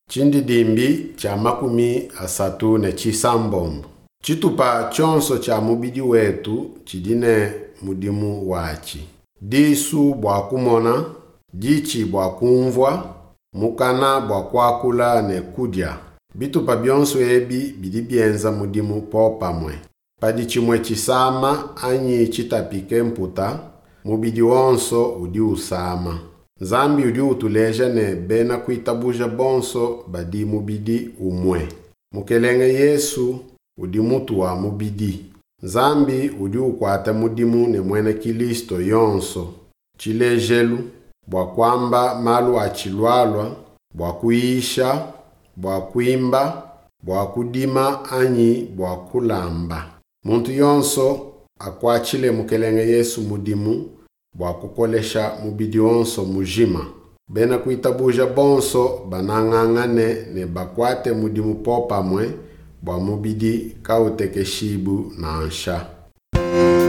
Chindidimbi cha makumi asatu ne chisambombo. Chitupa chonso cha mubidi wetu chidine mudimu wachi. Disu bwa kumona, dichi bwa kumvwa, mukana bwa kwakula ne kudya. Bitupa byonso ebi bidibienza mudimu popamwe. Padi chimwe chisama anyi chitapike mputa, mubidi wonso udi usama. Zambi udi utuleja ne bena kuitabuja bonso badi mubidi umwe. Mukelenge Yesu udi mutu wa mubidi. Zambi udi ukwata mudimu ne mwene Kilisto yonso. Chilejelu, bwa kwamba malu achilwalwa, bwa kuisha, bwa kuimba, bwa kudima anyi bwa kulamba. Muntu yonso akwachile mukelenge Yesu mudimu, bwa kukolesha mubidi wonso mujima. Bena kuitabuja bonso banangangane ne bakwate mudimu popamwe, bwa mubidi kautekeshibu na ansha.